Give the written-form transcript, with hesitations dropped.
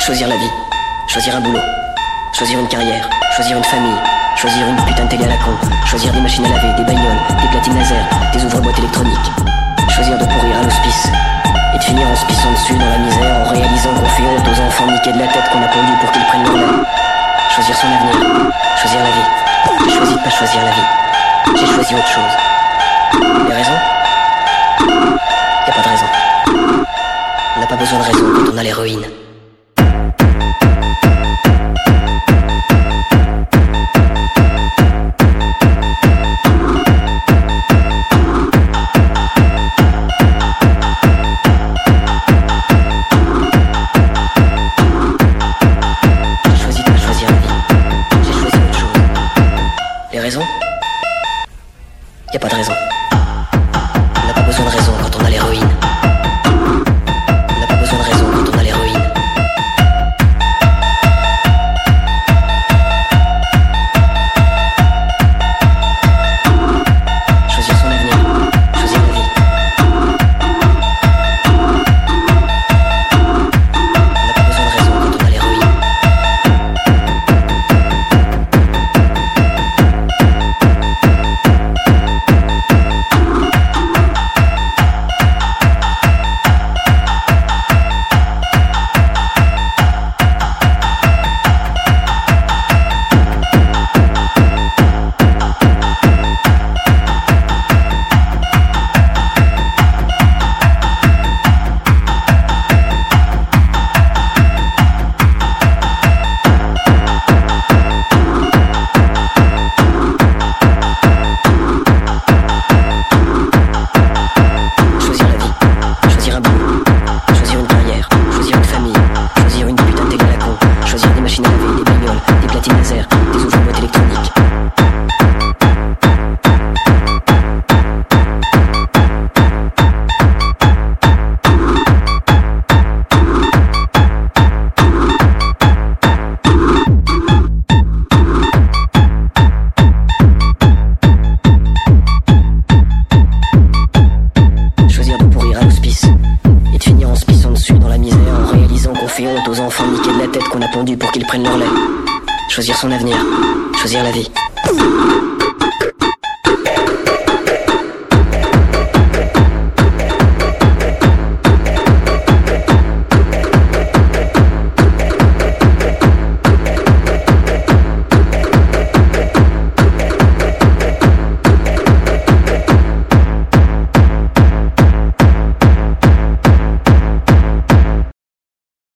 Choisir la vie, choisir un boulot, choisir une carrière, choisir une famille, choisir une putain de télé à la con, choisir des machines à laver, des bagnoles, des platines laser, des ouvre-boîtes électroniques, choisir de pourrir à l'hospice et de finir en se pissant dessus dans la misère en réalisant qu'on fait honte aux enfants niqués de la tête qu'on a pondu pour qu'ils prennent leur lait. Choisir son avenir, choisir la vie. J'ai choisi de pas choisir la vie, j'ai choisi autre chose. Les raisons? Y a pas de raison. On n'a pas besoin de raison quand on a l'héroïne. Y a pas de raison. On n'a pas besoin de raison quand on a l'héroïne. On n'a pas besoin de raison quand on a l'héroïne. Choisir son avenir, choisir la vie. On n'a pas besoin de raison quand on a l'héroïne. Fait honte aux enfants niqués de la tête qu'on a pondu pour qu'ils prennent leur lait. Choisir son avenir, choisir la vie.